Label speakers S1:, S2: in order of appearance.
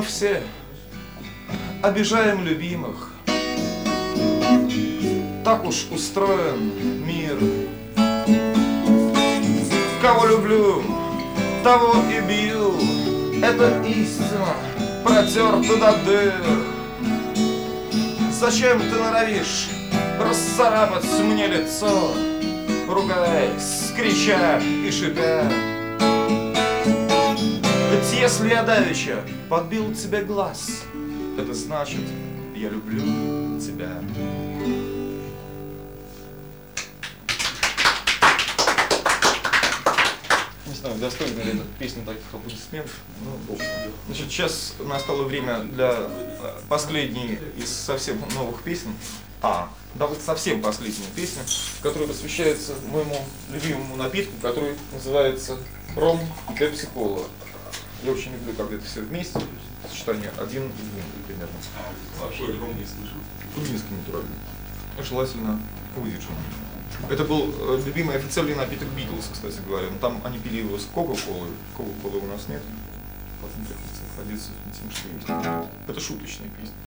S1: все обижаем любимых. Так уж устроен мир. Кого люблю, того и бью. Это истина, протерта до дыр. Зачем ты норовишь расцарапать мне лицо, ругаясь, крича и шипя? Ведь если я давеча подбил тебе глаз, это значит, я люблю тебя. Не знаю, достойна ли эта песня таких аплодисментов. Значит, сейчас настало время для последней из совсем новых песен. Да вот совсем последняя песня, которая посвящается моему любимому напитку, который называется ром и пепси-кола. Я очень люблю, когда это все вместе, сочетание 1 и 2 примерно.
S2: Вообще ром не слышал.
S1: Кубинский натуральный. Желательно выдержанный. Это был любимый официальный напиток Битлз, кстати говоря. Но там они пили его с Кока-Колой. Кока-Колы у нас нет. Потом приходится находиться тем, что есть. Это шуточная песня.